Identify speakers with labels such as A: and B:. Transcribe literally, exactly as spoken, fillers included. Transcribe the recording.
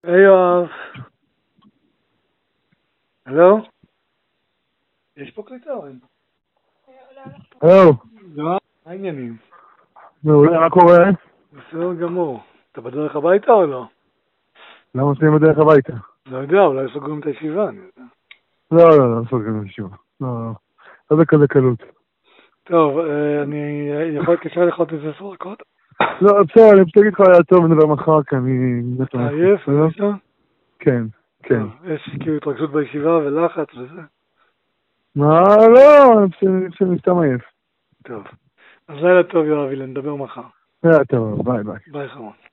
A: היי יואב. הלו? יש פה קליטה או אין?
B: הלו.
A: יואב, מה העניינים?
B: מעולה, מה קורה?
A: בסדר גמור. אתה בדרך הביתה או לא?
B: למה עושים בדרך הביתה?
A: לא יודע, אולי סוגרים את הישיבה, אני יודע.
B: לא, לא, לא סוגרים ישיבה. לא, לא. לא בכזה קלות.
A: טוב, אה, אני יכול להתקשר לך עוד איזה עשר דקות?
B: לא, בסדר, אני פשוט אגיד לך היה טוב נדבר מחר, כי אני...
A: אתה עייף? בסדר?
B: כן, כן.
A: טוב, יש כאילו התרגשות בישיבה ולחץ וזה.
B: מה? לא, אני פשוט- אני פשוט סתם עייף.
A: טוב. אז לילה טוב יואבי, נדבר מחר.
B: היה טוב, ביי ביי.
A: ביי חמוד.